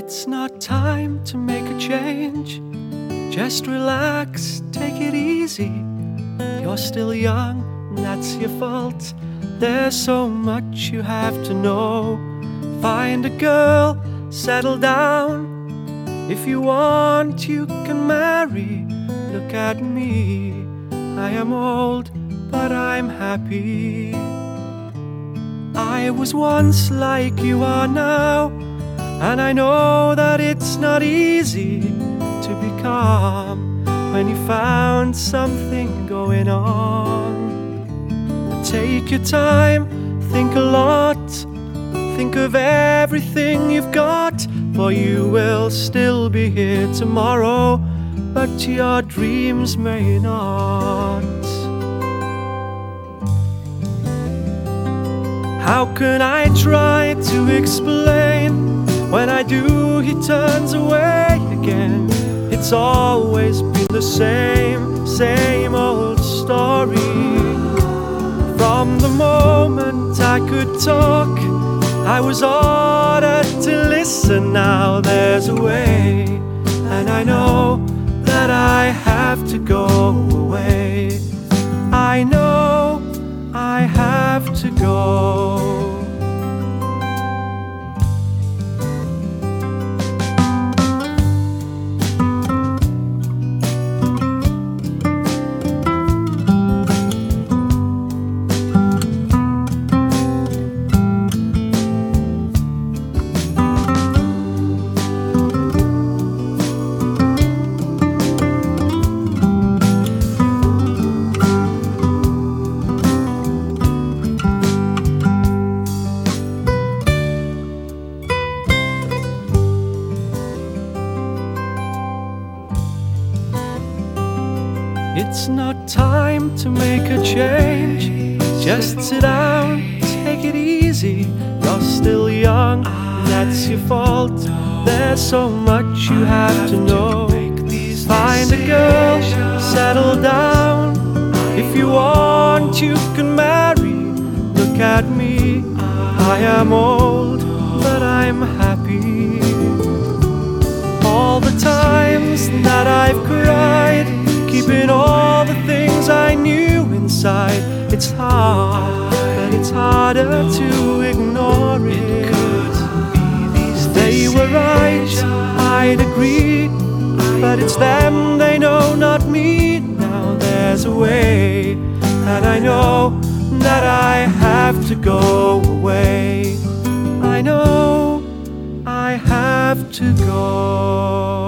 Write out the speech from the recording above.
It's not time to make a change. Just relax, take it easy. You're still young, and that's your fault. There's so much you have to know. Find a girl, settle down. If you want, you can marry. Look at me, I am old, but I'm happy. I was once like you are now, and I know that it's not easy to be calm when you found something going on. But take your time, think a lot, think of everything you've got, for you will still be here tomorrow, but your dreams may not. How can I try to explain? When I do, he turns away again. It's always been the same old story. From the moment I could talk, I was ordered to listen. Now there's a way, and I know that I have to go away. I know I have to go. It's not time to make a change. Just sit down, take it easy. You're still young, that's your fault. There's so much you have to know. Find a girl, settle down. If you want, you can marry. Look at me, I am old, but I'm happy. All the times that I've cried, keeping all the things I knew inside. It's hard, but it's harder to ignore it. They were right, I'd agree, but it's them, they know, not me. Now there's a way, and I know that I have to go away. I know I have to go.